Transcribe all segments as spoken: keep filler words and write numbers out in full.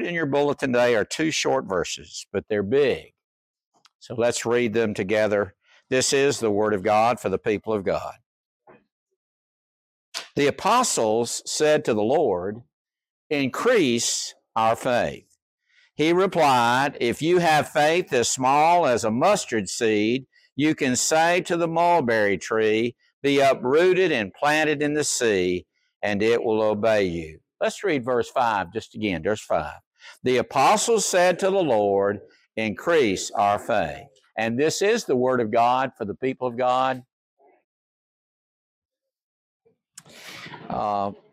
included in your bulletin today are two short verses, but they're big. So let's read them together. This is the Word of God for the people of God. The apostles said to the Lord, "Increase our faith." He replied, "If you have faith as small as a mustard seed, you can say to the mulberry tree, 'Be uprooted and planted in the sea,' and it will obey you." Let's read verse five just again. Verse five. The apostles said to the Lord, "Increase our faith." And this is the Word of God for the people of God. Uh,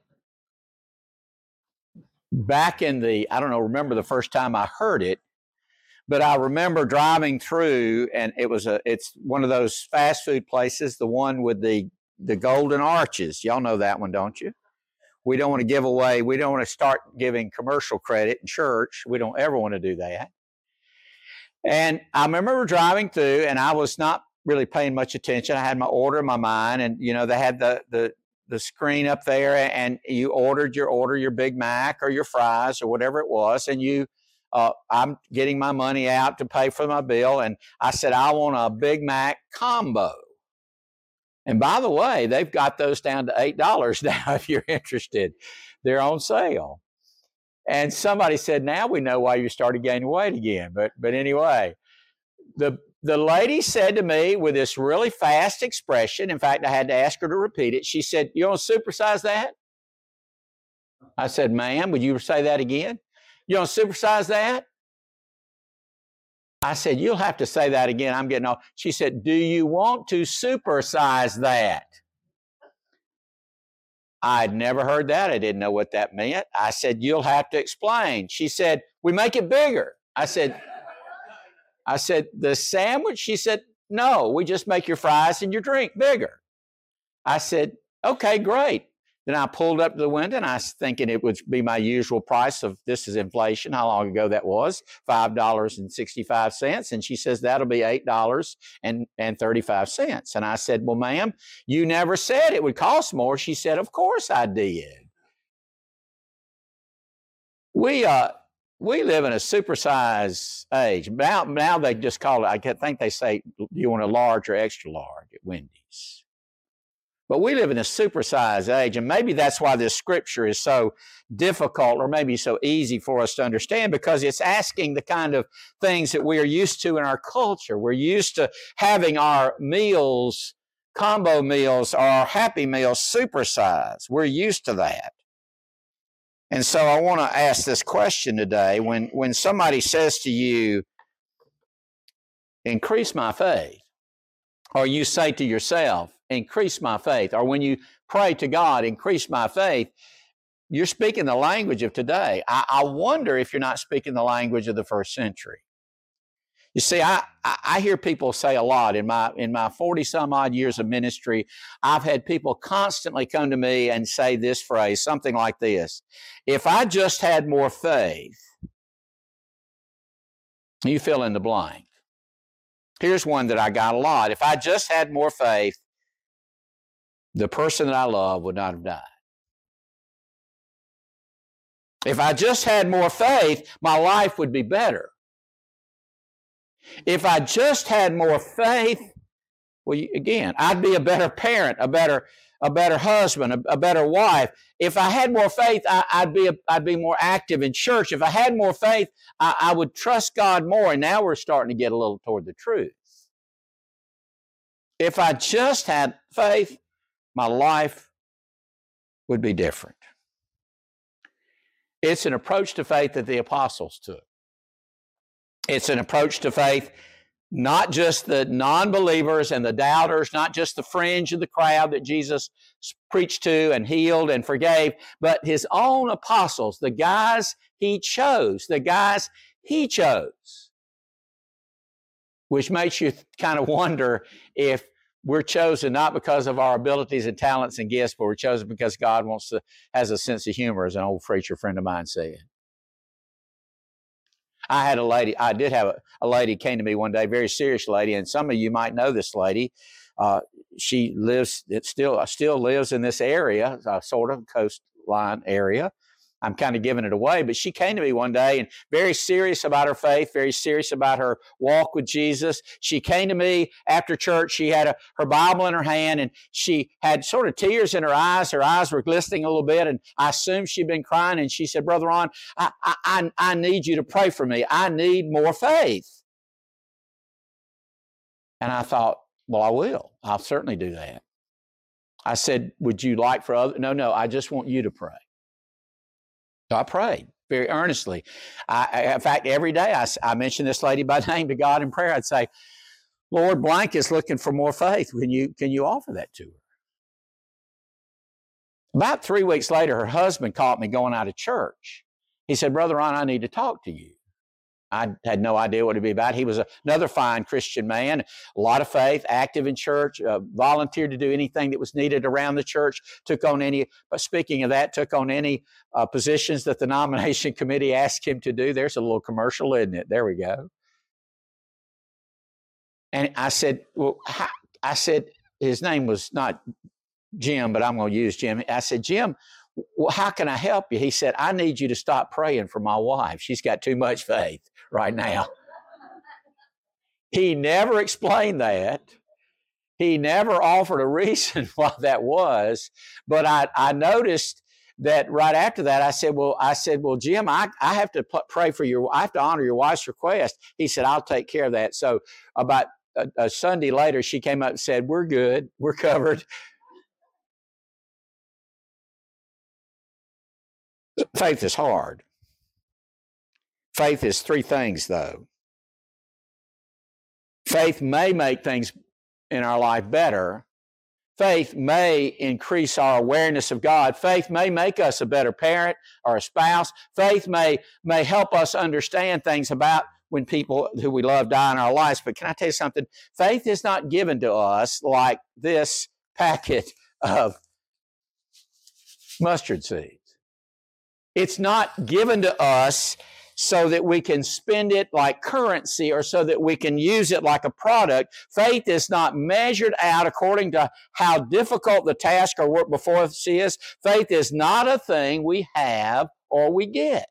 back in the, I don't know, remember the first time I heard it, but I remember driving through, and it was a, it's one of those fast food places, the one with the, the golden arches. Y'all know that one, don't you? We don't want to give away, we don't want to start giving commercial credit in church. We don't ever want to do that. And I remember driving through, and I was not really paying much attention. I had my order in my mind, and, you know, they had the, the, the screen up there, and you ordered your order, your Big Mac or your fries or whatever it was, and you, uh, I'm getting my money out to pay for my bill, and I said, "I want a Big Mac combo." And by the way, they've got those down to eight dollars now if you're interested. They're on sale. And somebody said, "Now we know why you started gaining weight again." But but anyway, the the lady said to me with this really fast expression, in fact, I had to ask her to repeat it. She said, "You want to supersize that?" I said, "Ma'am, would you say that again? You want to supersize that?" I said, "You'll have to say that again. I'm getting off." She said, "Do you want to supersize that?" I'd never heard that. I didn't know what that meant. I said, "You'll have to explain." She said, "We make it bigger." I said, I said, "The sandwich?" She said, "No, we just make your fries and your drink bigger." I said, "Okay, great." Then I pulled up to the window, and I was thinking it would be my usual price of, this is inflation, how long ago that was, five dollars and sixty-five cents. And she says, "That'll be eight dollars and thirty-five cents. And I said, "Well, ma'am, you never said it would cost more." She said, "Of course I did." We, uh, we live in a supersize age. Now, now they just call it, I think they say, "Do you want a large or extra large?" at Wendy's. But we live in a supersized age, and maybe that's why this scripture is so difficult, or maybe so easy for us to understand, because it's asking the kind of things that we are used to in our culture. We're used to having our meals, combo meals, or our Happy Meals supersized. We're used to that. And so I want to ask this question today. When, when somebody says to you, "Increase my faith," or you say to yourself, "Increase my faith," or when you pray to God, "Increase my faith," you're speaking the language of today. I, I wonder if you're not speaking the language of the first century. You see, I, I hear people say a lot in my in my forty some odd years of ministry. I've had people constantly come to me and say this phrase, something like this: "If I just had more faith," you fill in the blank. Here's one that I got a lot: "If I just had more faith, the person that I love would not have died. If I just had more faith, my life would be better. If I just had more faith, well, again, I'd be a better parent, a better, a better husband, a, a better wife. If I had more faith, I, I'd be, a, I'd be more active in church. If I had more faith, I, I would trust God more." And now we're starting to get a little toward the truth. If I just had faith, my life would be different. It's an approach to faith that the apostles took. It's an approach to faith, not just the non-believers and the doubters, not just the fringe of the crowd that Jesus preached to and healed and forgave, but his own apostles, the guys he chose, the guys he chose. Which makes you kind of wonder if we're chosen not because of our abilities and talents and gifts, but we're chosen because God wants to, has a sense of humor, as an old preacher friend of mine said. I had a lady, I did have a, a lady came to me one day, very serious lady, and some of you might know this lady. Uh, she lives, it still, still lives in this area, uh, sort of coastline area. I'm kind of giving it away, but she came to me one day and very serious about her faith, very serious about her walk with Jesus. She came to me after church. She had a, her Bible in her hand, and she had sort of tears in her eyes. Her eyes were glistening a little bit, and I assumed she'd been crying. And she said, Brother Ron, I, I, I need you to pray for me. I need more faith. And I thought, well, I will. I'll certainly do that. I said, would you like for other? No, no, I just want you to pray. So I prayed very earnestly. I, in fact, every day I, I mentioned this lady by name to God in prayer. I'd say, Lord, blank is looking for more faith. Can you, can you offer that to her? About three weeks later, her husband caught me going out of church. He said, Brother Ron, I need to talk to you. I had no idea what it'd be about. He was a, another fine Christian man, a lot of faith, active in church, uh, volunteered to do anything that was needed around the church, took on any, but speaking of that, took on any uh, positions that the nomination committee asked him to do. There's a little commercial, isn't it? There we go. And I said, well, how, I said, his name was not Jim, but I'm going to use Jim. I said, Jim, well, how can I help you? He said, I need you to stop praying for my wife. She's got too much faith right now. He never explained that. He never offered a reason why that was. But I, I noticed that right after that, I said, well, I said, well, Jim, I, I have to p- pray for your, I have to honor your wife's request. He said, I'll take care of that. So about a, a Sunday later, she came up and said, we're good. We're covered. Faith is hard. Faith is three things, though. Faith may make things in our life better. Faith may increase our awareness of God. Faith may make us a better parent or a spouse. Faith may, may help us understand things about when people who we love die in our lives. But can I tell you something? Faith is not given to us like this packet of mustard seeds. It's not given to us so that we can spend it like currency or so that we can use it like a product. Faith is not measured out according to how difficult the task or work before us is. Faith is not a thing we have or we get.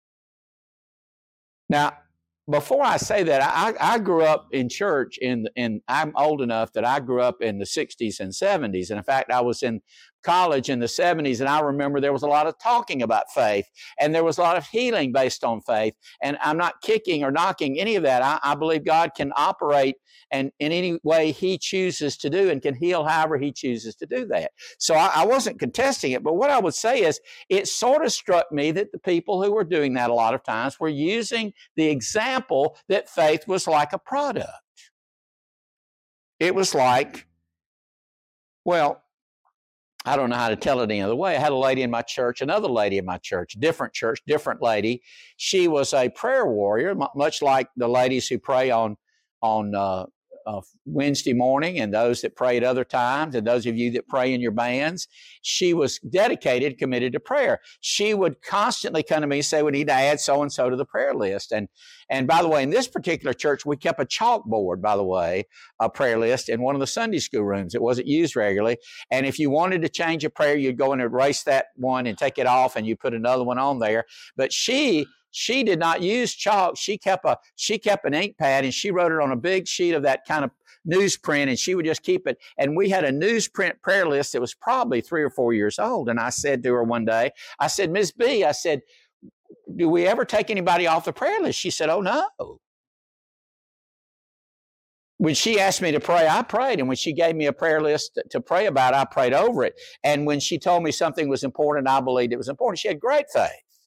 Now, before I say that, I, I grew up in church, in, in, I'm old enough that I grew up in the sixties and seventies. And in fact, I was in college in the seventies, and I remember there was a lot of talking about faith, and there was a lot of healing based on faith. And I'm not kicking or knocking any of that. I, I believe God can operate and in any way He chooses to do, and can heal however He chooses to do that. So I, I wasn't contesting it, but what I would say is it sort of struck me that the people who were doing that a lot of times were using the example that faith was like a product. It was like, well, I don't know how to tell it any other way. I had a lady in my church, another lady in my church, different church, different lady. She was a prayer warrior, much like the ladies who pray on, on uh, uh, Wednesday morning, and those that pray at other times, and those of you that pray in your bands. She was dedicated, committed to prayer. She would constantly come to me and say, we need to add so-and-so to the prayer list. And, and by the way, in this particular church, we kept a chalkboard, by the way, a prayer list in one of the Sunday school rooms. It wasn't used regularly. And if you wanted to change a prayer, you'd go and erase that one and take it off, and you put another one on there. But she... She did not use chalk. She kept a she kept an ink pad, and she wrote it on a big sheet of that kind of newsprint, and she would just keep it. And we had a newsprint prayer list that was probably three or four years old. And I said to her one day, I said, Miss B, I said, do we ever take anybody off the prayer list? She said, oh, no. When she asked me to pray, I prayed. And when she gave me a prayer list to pray about, I prayed over it. And when she told me something was important, I believed it was important. She had great faith.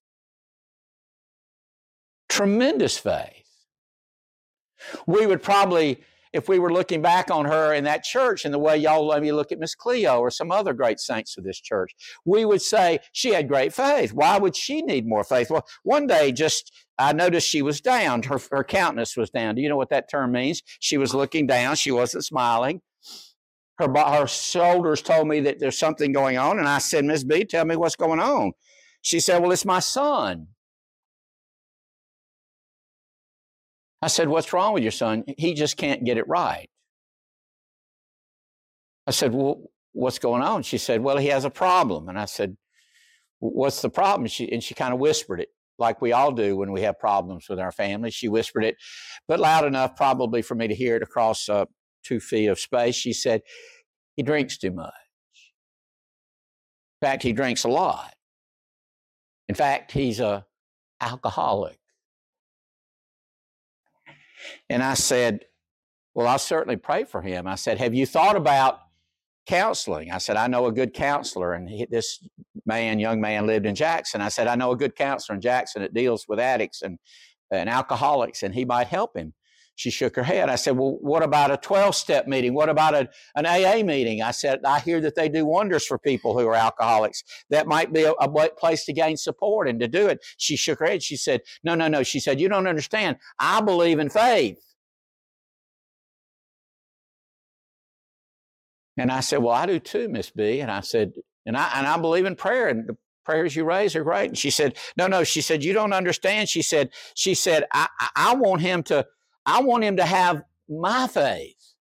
Tremendous faith. We would probably, if we were looking back on her in that church and the way y'all let me look at Miss Cleo or some other great saints of this church, we would say she had great faith. Why would she need more faith? Well, one day just I noticed she was down. Her, her countenance was down. Do you know what that term means? She was looking down. She wasn't smiling. Her, her shoulders told me that there's something going on. And I said, Miss B, tell me what's going on. She said, well, it's my son. I said, what's wrong with your son? He just can't get it right. I said, well, what's going on? She said, well, he has a problem. And I said, what's the problem? She, and she kind of whispered it, like we all do when we have problems with our family. She whispered it, but loud enough probably for me to hear it across uh, two feet of space. She said, he drinks too much. In fact, he drinks a lot. In fact, he's a alcoholic. And I said, well, I'll certainly pray for him. I said, have you thought about counseling? I said, I know a good counselor. And he, this man, young man, lived in Jackson. I said, I know a good counselor in Jackson that deals with addicts and, and alcoholics, and he might help him. She shook her head. I said, well, what about a twelve-step meeting? What about a, an A A meeting? I said, I hear that they do wonders for people who are alcoholics. That might be a, a place to gain support and to do it. She shook her head. She said, no, no, no. She said, you don't understand. I believe in faith. And I said, well, I do too, Miss B. And I said, and I, and I believe in prayer, and the prayers you raise are great. And she said, no, no. She said, you don't understand. She said, she said, I, I want him to, I want him to have my faith.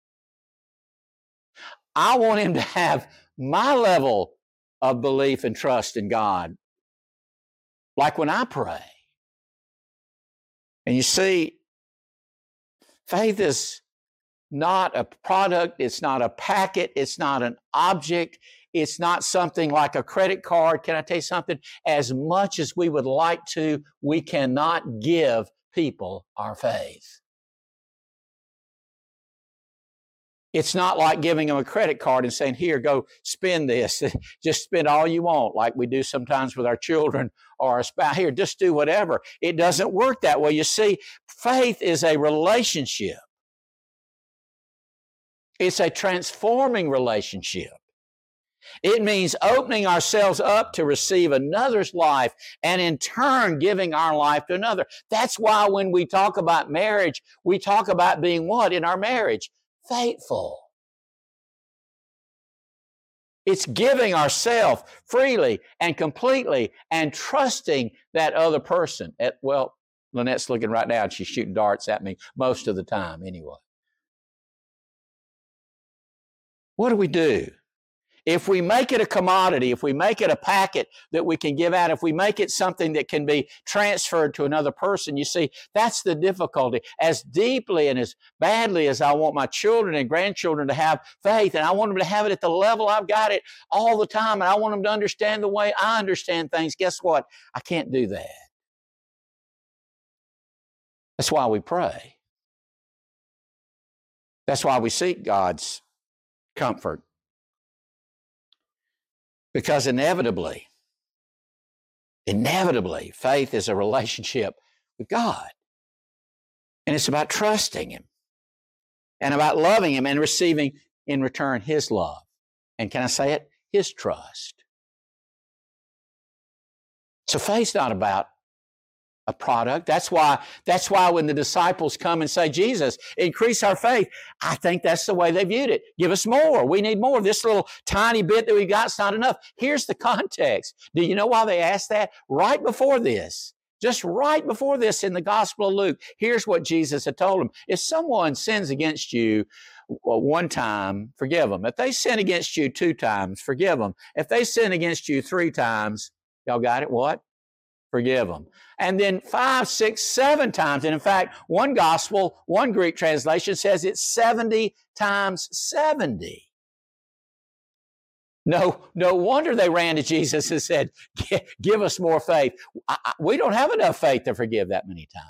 I want him to have my level of belief and trust in God, like when I pray. And you see, faith is not a product, it's not a packet, it's not an object, it's not something like a credit card. Can I tell you something? As much as we would like to, we cannot give people our faith. It's not like giving them a credit card and saying, here, go spend this. Just spend all you want, like we do sometimes with our children or our spouse. Here, just do whatever. It doesn't work that way. You see, faith is a relationship. It's a transforming relationship. It means opening ourselves up to receive another's life and in turn giving our life to another. That's why when we talk about marriage, we talk about being what in our marriage? Faithful. It's giving ourselves freely and completely and trusting that other person. At, well, Lynette's looking right now and she's shooting darts at me most of the time anyway. What do we do? If we make it a commodity, if we make it a packet that we can give out, if we make it something that can be transferred to another person, you see, that's the difficulty. As deeply and as badly as I want my children and grandchildren to have faith, and I want them to have it at the level I've got it all the time, and I want them to understand the way I understand things, guess what? I can't do that. That's why we pray. That's why we seek God's comfort. Because inevitably, inevitably, faith is a relationship with God. And it's about trusting Him and about loving Him and receiving in return His love. And can I say it? His trust. So faith's not about a product. That's why, that's why when the disciples come and say, Jesus, increase our faith, I think that's the way they viewed it. Give us more. We need more. This little tiny bit that we got is not enough. Here's the context. Do you know why they asked that? Right before this, just right before this in the Gospel of Luke, here's what Jesus had told them. If someone sins against you one time, forgive them. If they sin against you two times, forgive them. If they sin against you three times, y'all got it? What? Forgive them. And then five, six, seven times. And in fact, one gospel, one Greek translation says it's seventy times seventy. No, no wonder they ran to Jesus and said, give us more faith. I, I, we don't have enough faith to forgive that many times.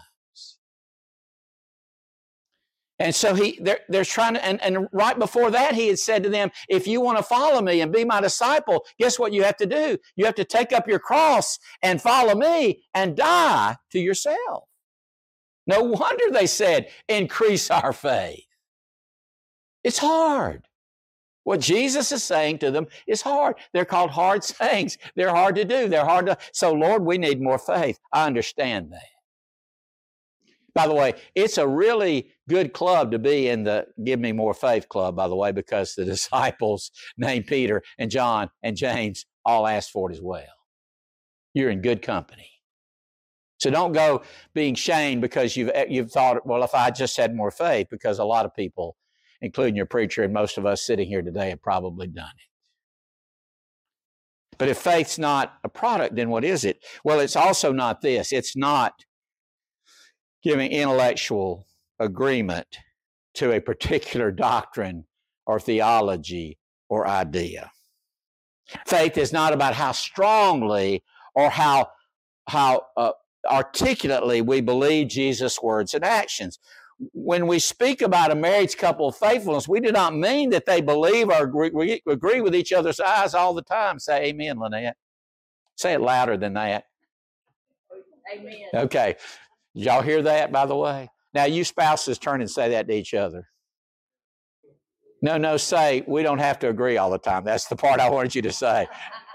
And so he, they're, they're trying to, and, and right before that, he had said to them, if you want to follow me and be my disciple, guess what you have to do? You have to take up your cross and follow me and die to yourself. No wonder they said, increase our faith. It's hard. What Jesus is saying to them is hard. They're called hard sayings. They're hard to do. They're hard to, so Lord, we need more faith. I understand that. By the way, it's a really good club to be in the Give Me More Faith club, by the way, because the disciples named Peter and John and James all asked for it as well. You're in good company. So don't go being shamed because you've, you've thought, well, if I just had more faith, because a lot of people, including your preacher and most of us sitting here today, have probably done it. But if faith's not a product, then what is it? Well, it's also not this. It's not giving intellectual agreement to a particular doctrine or theology or idea. Faith is not about how strongly or how, how uh, articulately we believe Jesus' words and actions. When we speak about a married couple's faithfulness, we do not mean that they believe or agree, agree with each other's eyes all the time. Say amen, Lynette. Say it louder than that. Amen. Okay. Did y'all hear that, by the way? Now, you spouses turn and say that to each other. No, no, say, we don't have to agree all the time. That's the part I wanted you to say.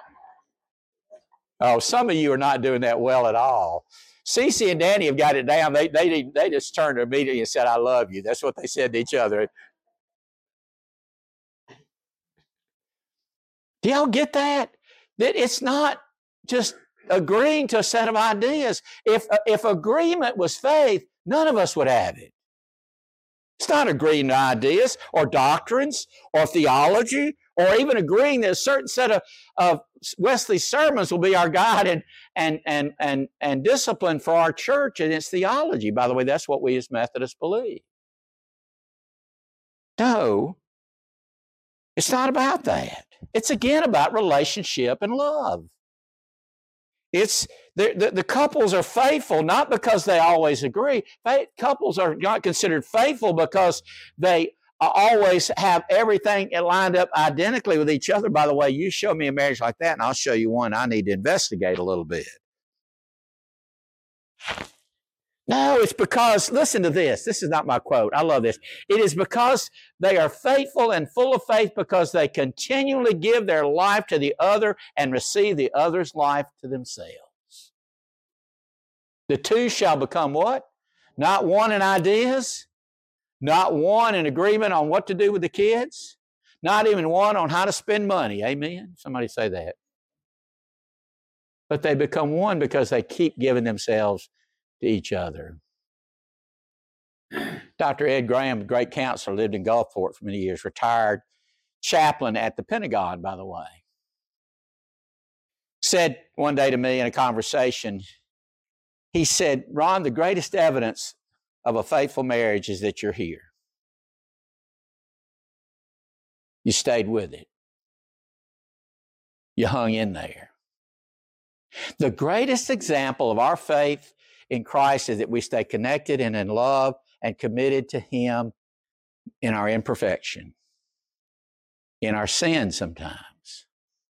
Oh, some of you are not doing that well at all. Cece and Danny have got it down. They, they, they just turned immediately and said, I love you. That's what they said to each other. Do y'all get that? That it's not just agreeing to a set of ideas. If, if agreement was faith, none of us would have it. It's not agreeing to ideas or doctrines or theology or even agreeing that a certain set of, of Wesley's sermons will be our guide and, and, and, and, and discipline for our church and its theology. By the way, that's what we as Methodists believe. No, it's not about that. It's again about relationship and love. It's the, the, the couples are faithful not because they always agree. Faith, couples are not considered faithful because they always have everything lined up identically with each other. By the way, you show me a marriage like that, and I'll show you one I need to investigate a little bit. No, it's because, listen to this. This is not my quote. I love this. It is because they are faithful and full of faith because they continually give their life to the other and receive the other's life to themselves. The two shall become what? Not one in ideas, not one in agreement on what to do with the kids, not even one on how to spend money. Amen? Somebody say that. But they become one because they keep giving themselves to each other. Doctor Ed Graham, a great counselor, lived in Gulfport for many years, retired chaplain at the Pentagon, by the way, said one day to me in a conversation, he said, Ron, the greatest evidence of a faithful marriage is that you're here. You stayed with it. You hung in there. The greatest example of our faith in Christ is that we stay connected and in love and committed to Him in our imperfection, in our sin sometimes.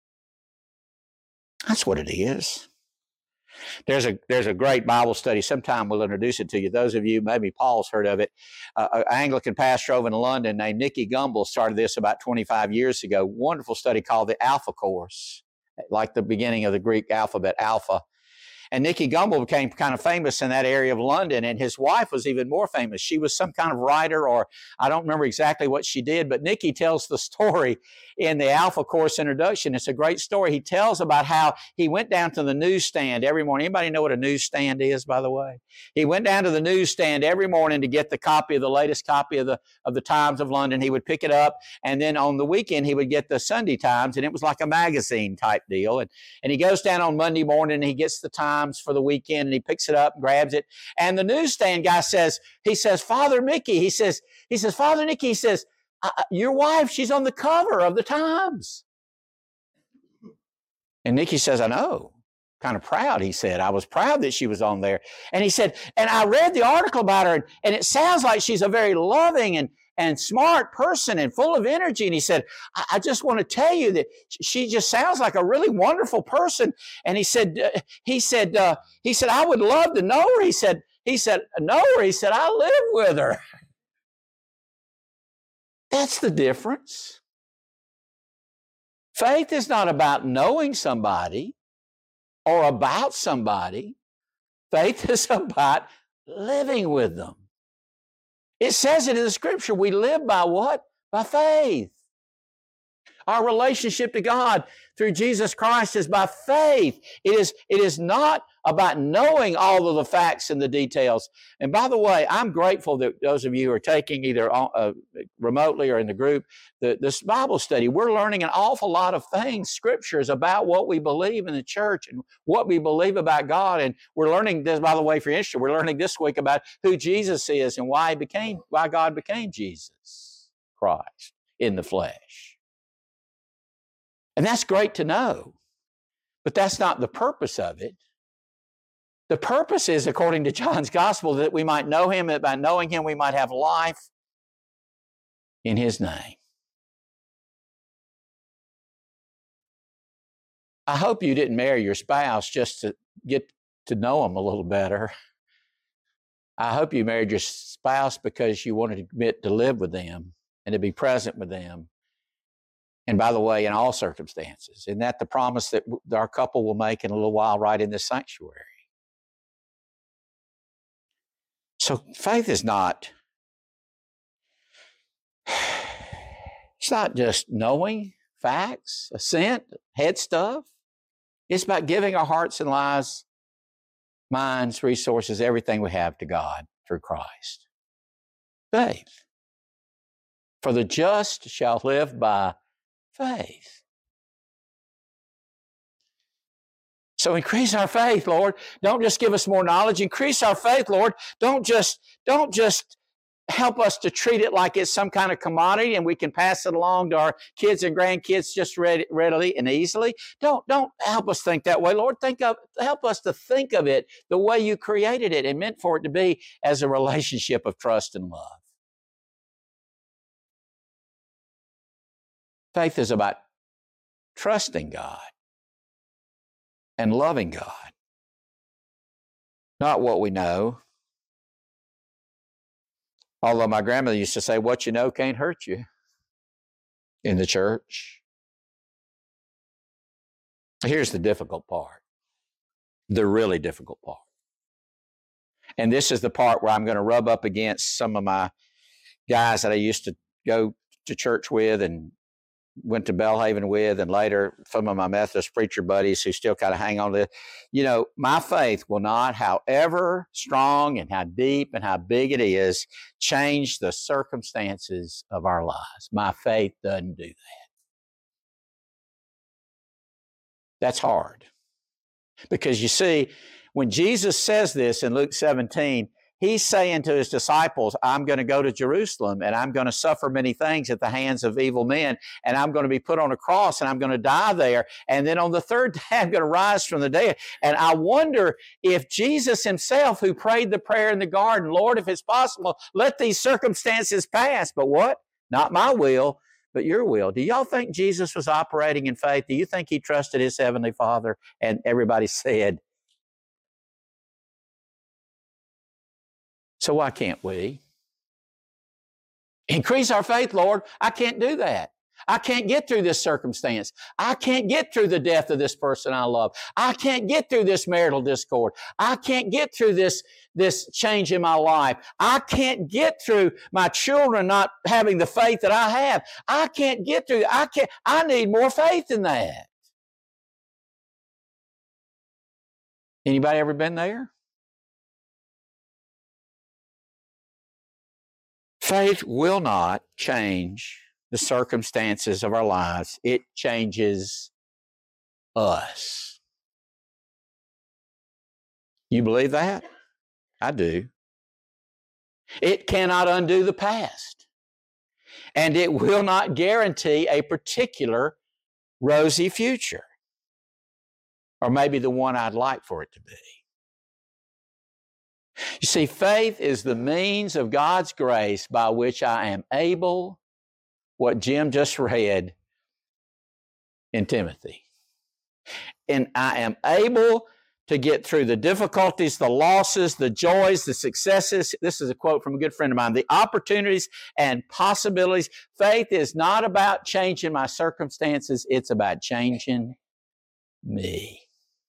That's what it is. There's a, there's a great Bible study. Sometime we'll introduce it to you. Those of you, maybe Paul's heard of it. Uh, an Anglican pastor over in London named Nicky Gumbel started this about twenty-five years ago. Wonderful study called the Alpha Course, like the beginning of the Greek alphabet, Alpha. And Nicky Gumbel became kind of famous in that area of London, and his wife was even more famous. She was some kind of writer, or I don't remember exactly what she did, but Nicky tells the story in the Alpha Course introduction. It's a great story. He tells about how he went down to the newsstand every morning. Anybody know what a newsstand is, by the way? He went down to the newsstand every morning to get the copy of the latest copy of the, of the Times of London. He would pick it up, and then on the weekend he would get the Sunday Times, and it was like a magazine type deal. And, and he goes down on Monday morning, and he gets the Times for the weekend, and he picks it up and grabs it. And the newsstand guy says, he says, Father Mickey, he says, he says, Father Nicky, he says, your wife, she's on the cover of the Times. And Nicky says, I know. Kind of proud, he said. I was proud that she was on there. And he said, and I read the article about her, and, and it sounds like she's a very loving and and smart person and full of energy. And he said, I, I just want to tell you that she just sounds like a really wonderful person. And he said, uh, he said, uh, he said, I would love to know her. He said, he said, know her. He said, I live with her. That's the difference. Faith is not about knowing somebody or about somebody. Faith is about living with them. It says it in the Scripture. We live by what? By faith. Our relationship to God through Jesus Christ is by faith. It is, it is not about knowing all of the facts and the details. And by the way, I'm grateful that those of you who are taking either uh, remotely or in the group, the, this Bible study, we're learning an awful lot of things, scriptures about what we believe in the church and what we believe about God. And we're learning this, by the way, if you're interested, we're learning this week about who Jesus is and why he became, why God became Jesus Christ in the flesh. And that's great to know, but that's not the purpose of it. The purpose is, according to John's gospel, that we might know him, that by knowing him we might have life in his name. I hope you didn't marry your spouse just to get to know them a little better. I hope you married your spouse because you wanted to commit to live with them and to be present with them. And by the way, in all circumstances. Isn't that the promise that our couple will make in a little while right in this sanctuary? So faith is not, it's not just knowing facts, assent, head stuff. It's about giving our hearts and lives, minds, resources, everything we have to God through Christ. Faith. For the just shall live by faith. So increase our faith, Lord. Don't just give us more knowledge. Increase our faith, Lord. Don't just, don't just help us to treat it like it's some kind of commodity and we can pass it along to our kids and grandkids just readily and easily. Don't, don't help us think that way, Lord. Think of, help us to think of it the way you created it and meant for it to be, as a relationship of trust and love. Faith is about trusting God and loving God. Not what we know. Although my grandmother used to say, what you know can't hurt you in the church. Here's the difficult part. The really difficult part. And this is the part where I'm going to rub up against some of my guys that I used to go to church with and went to Belhaven with, and later some of my Methodist preacher buddies who still kind of hang on to it. You know, my faith will not, however strong and how deep and how big it is, change the circumstances of our lives. My faith doesn't do that. That's hard. Because you see, when Jesus says this in Luke seventeen, he's saying to his disciples, I'm going to go to Jerusalem and I'm going to suffer many things at the hands of evil men, and I'm going to be put on a cross and I'm going to die there. And then on the third day, I'm going to rise from the dead. And I wonder if Jesus himself, who prayed the prayer in the garden, Lord, if it's possible, let these circumstances pass. But what? Not my will, but your will. Do y'all think Jesus was operating in faith? Do you think he trusted his heavenly Father? And everybody said, so why can't we? Increase our faith, Lord. I can't do that. I can't get through this circumstance. I can't get through the death of this person I love. I can't get through this marital discord. I can't get through this, this change in my life. I can't get through my children not having the faith that I have. I can't get through. I can't. I need more faith than that. Anybody ever been there? Faith will not change the circumstances of our lives. It changes us. You believe that? I do. It cannot undo the past. And it will not guarantee a particular rosy future. Or maybe the one I'd like for it to be. You see, faith is the means of God's grace by which I am able, what Jim just read in Timothy. And I am able to get through the difficulties, the losses, the joys, the successes. This is a quote from a good friend of mine. The opportunities and possibilities. Faith is not about changing my circumstances. It's about changing me.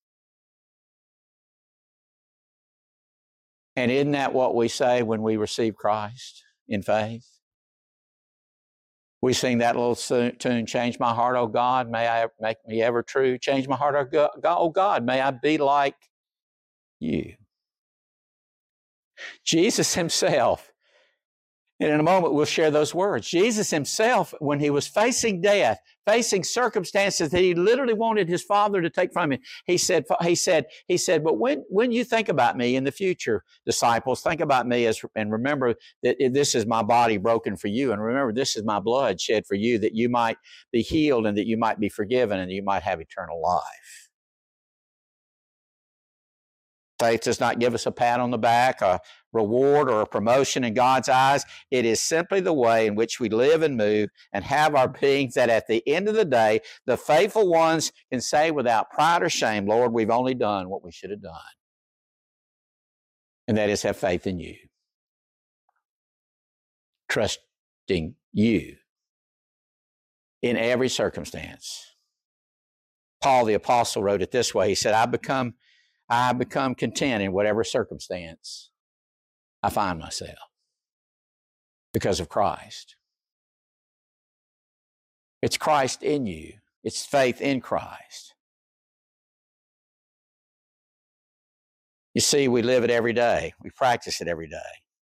And isn't that what we say when we receive Christ in faith? We sing that little tune, change my heart, oh God, may I make me ever true. Change my heart, oh God, may I be like you. Jesus himself, and in a moment we'll share those words. Jesus himself, when he was facing death, facing circumstances that he literally wanted his Father to take from him, he said, he said, he said, but when, when you think about me in the future, disciples, think about me as, and remember that this is my body broken for you. And remember, this is my blood shed for you, that you might be healed and that you might be forgiven and you might have eternal life. Faith does not give us a pat on the back, a reward, or a promotion in God's eyes. It is simply the way in which we live and move and have our beings, that at the end of the day, the faithful ones can say without pride or shame, Lord, we've only done what we should have done. And that is have faith in you. Trusting you in every circumstance. Paul the Apostle wrote it this way. He said, I become I become content in whatever circumstance I find myself because of Christ. It's Christ in you. It's faith in Christ. You see, we live it every day. We practice it every day.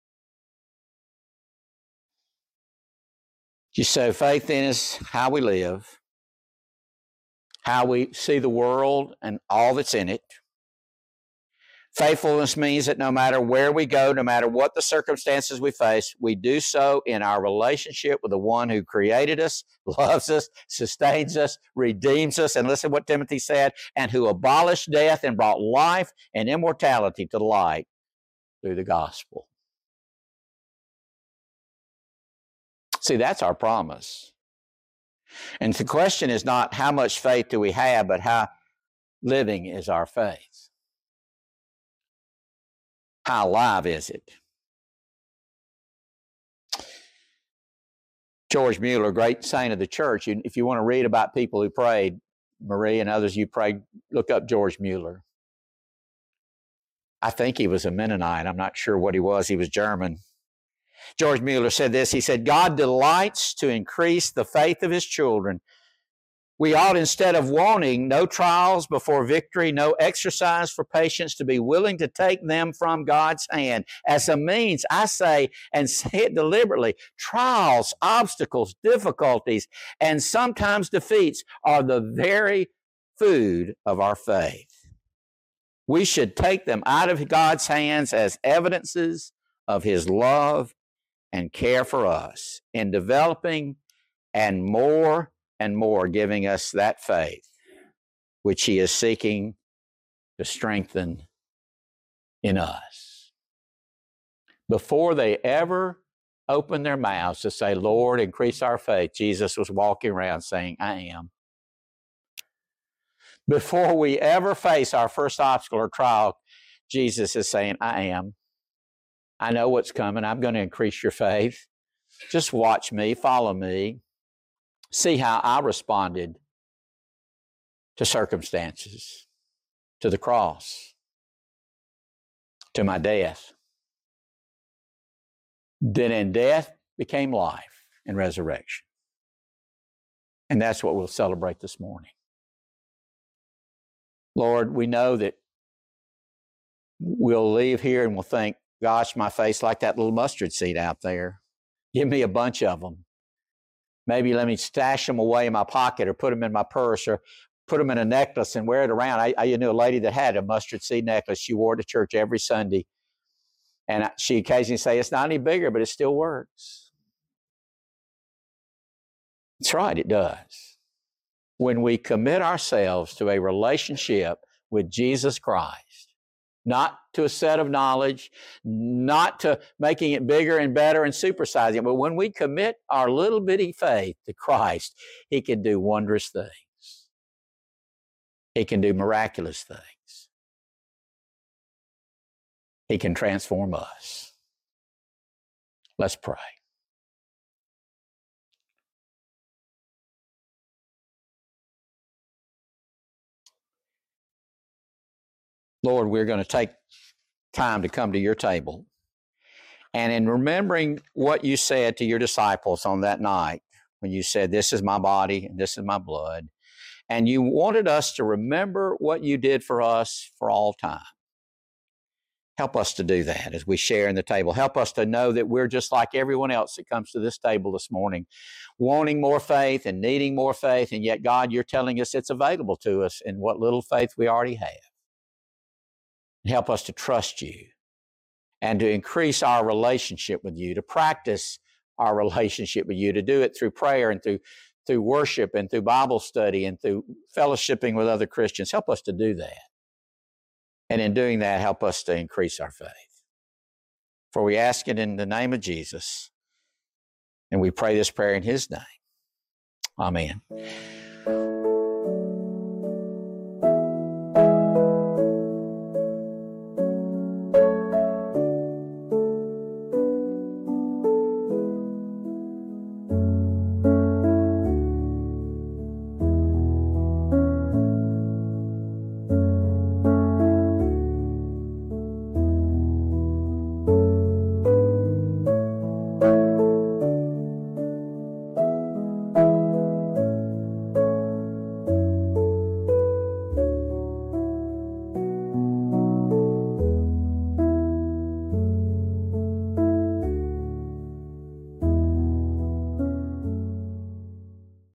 You say faith in is how we live, how we see the world and all that's in it. Faithfulness means that no matter where we go, no matter what the circumstances we face, we do so in our relationship with the one who created us, loves us, sustains us, redeems us, and listen to what Timothy said, and who abolished death and brought life and immortality to light through the gospel. See, that's our promise. And the question is not how much faith do we have, but how living is our faith. How alive is it? George Mueller, great saint of the church. If you want to read about people who prayed, Marie and others you prayed, look up George Mueller. I think he was a Mennonite. I'm not sure what he was. He was German. George Mueller said this. He said, God delights to increase the faith of his children. We ought, instead of wanting no trials before victory, no exercise for patience, to be willing to take them from God's hand. As a means, I say, and say it deliberately, trials, obstacles, difficulties, and sometimes defeats are the very food of our faith. We should take them out of God's hands as evidences of his love and care for us in developing and more and more giving us that faith which he is seeking to strengthen in us. Before they ever opened their mouths to say, Lord, increase our faith, Jesus was walking around saying, I am. Before we ever face our first obstacle or trial, Jesus is saying, I am. I know what's coming. I'm going to increase your faith. Just watch me, follow me. See how I responded to circumstances, to the cross, to my death. Then in death became life and resurrection. And that's what we'll celebrate this morning. Lord, we know that we'll leave here and we'll think, gosh, my faith's like that little mustard seed out there. Give me a bunch of them. Maybe let me stash them away in my pocket or put them in my purse or put them in a necklace and wear it around. I, I knew a lady that had a mustard seed necklace. She wore it to church every Sunday. And she occasionally say, it's not any bigger, but it still works. That's right, it does. When we commit ourselves to a relationship with Jesus Christ, not to a set of knowledge, not to making it bigger and better and supersizing it, but when we commit our little bitty faith to Christ, he can do wondrous things. He can do miraculous things. He can transform us. Let's pray. Lord, we're going to take time to come to your table. And in remembering what you said to your disciples on that night when you said, this is my body and this is my blood. And you wanted us to remember what you did for us for all time. Help us to do that as we share in the table. Help us to know that we're just like everyone else that comes to this table this morning, wanting more faith and needing more faith, and yet, God, you're telling us it's available to us in what little faith we already have. Help us to trust you and to increase our relationship with you, to practice our relationship with you, to do it through prayer and through, through worship and through Bible study and through fellowshipping with other Christians. Help us to do that. And in doing that, help us to increase our faith. For we ask it in the name of Jesus, and we pray this prayer in His name. Amen.